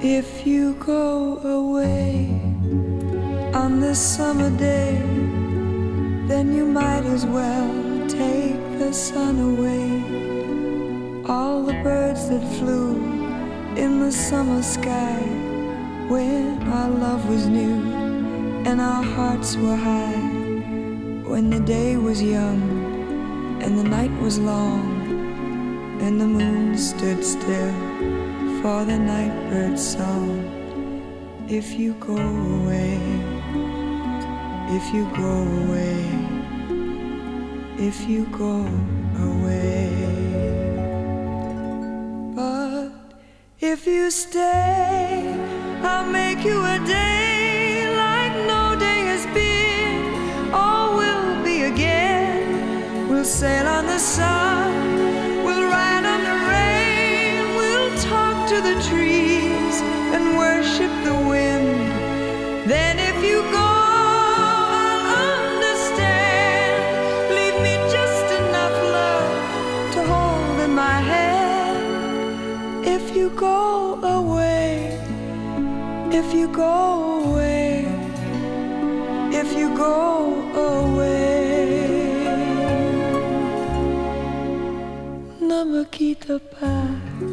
If you go away on this summer day, then you might as well take the sun away. All the birds that flew in the summer sky when our love was new and our hearts were high, when the day was young and the night was long and the moon stood still for the night bird's song. If you go away, if you go away, if you go away. But if you stay, I'll make you a day like no day has been or will be again. We'll sail on the sun, we'll ride on the rain, we'll talk to the trees and worship the wind. Then if you go, I'll understand. Leave me just enough love to hold in my hand. If you go away, if you go away, if you go away. Ne me quitte pas,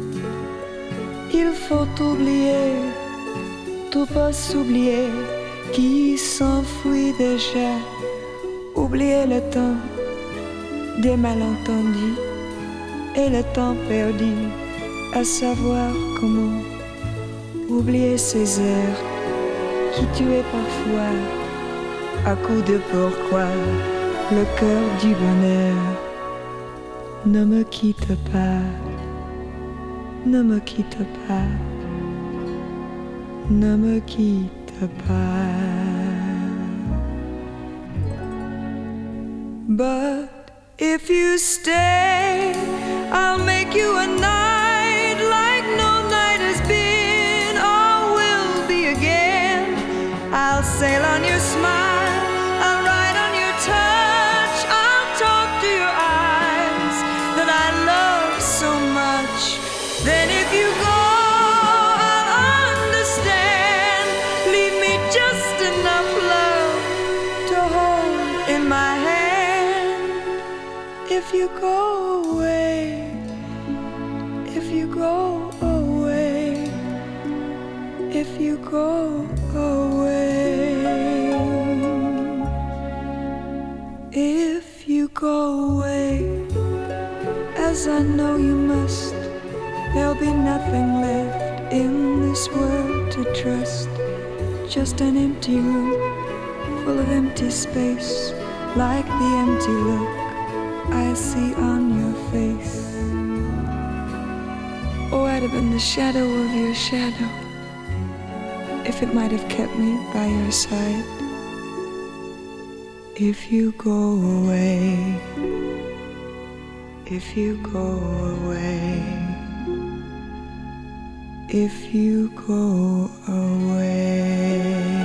il faut oublier, tout pas s'oublier qui s'enfuit déjà. Oublier le temps des malentendus et le temps perdu, à savoir comment. Oublier ces heures qui tuaient parfois à coups de pourquoi le cœur du bonheur. Ne me quitte pas, ne me quitte pas, ne me quitte pas. But if you stay, I'll make you a night like no night has been or will be again. I'll sail on your smile, I'll ride on your touch, I'll talk to your eyes that I love so much. Then if you go, I'll understand. Leave me just enough love to hold in my hand. If you go away, if you go away, if you go away, if you go away, as I know you must, there'll be nothing left in this world to trust. Just an empty room full of empty space, like the empty look I see on your face. Oh, I'd have been the shadow of your shadow if it might have kept me by your side. If you go away, if you go away, if you go away.